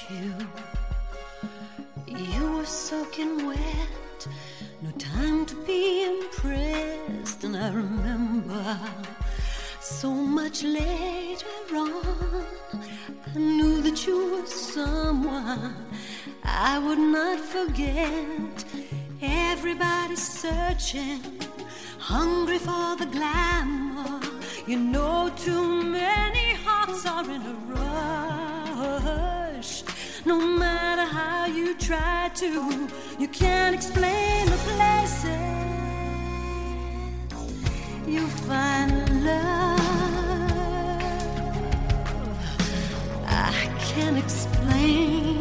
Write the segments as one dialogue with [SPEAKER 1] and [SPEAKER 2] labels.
[SPEAKER 1] you. You were soaking wet, no time to be impressed. And I remember so much later on, I knew that you were someone I would not forget. Everybody's searching, hungry for the glamour. You know, too many hearts are in a rush. No matter how you try to, you can't explain the places you find love. I can't explain,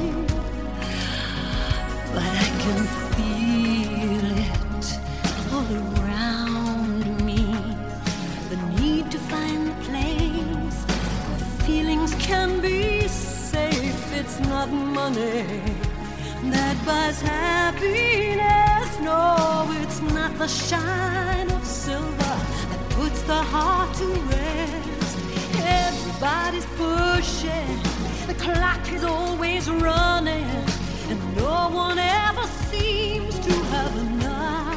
[SPEAKER 1] but I can feel it all around me. The need to find the place where feelings can be safe. It's not money that buys happiness. No, it's not the shine of silver that puts the heart to rest. Everybody's pushing, the clock is always running, and no one ever seems to have enough.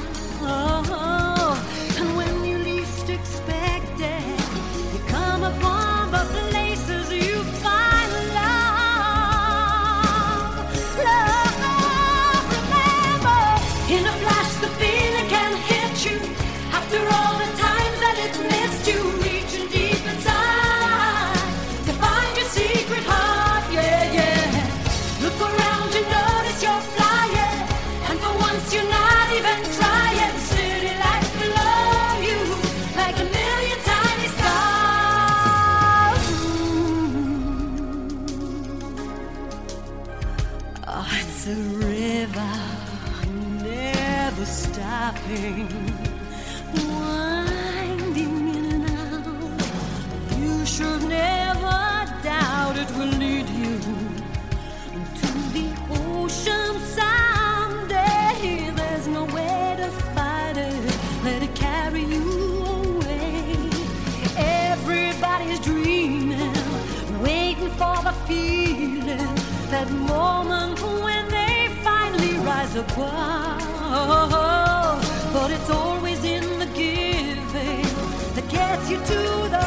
[SPEAKER 1] And when you least expect it, you come upon the places you find love. Love, remember, in a flash the feeling can hit you. After all the times that it's missed you, reaching deep inside to find your secret heart. Yeah, yeah. Look around, you notice you're flying, and for once you're not even trying. City lights below you like a million tiny stars. Oh, it's a river, never stopping, winding in and out. You should never doubt it will lead you to the ocean someday. There's no way to fight it, let it carry you away. Everybody's dreaming, waiting for the feeling, that moment when they finally rise above. But it's always in the giving that gets you to the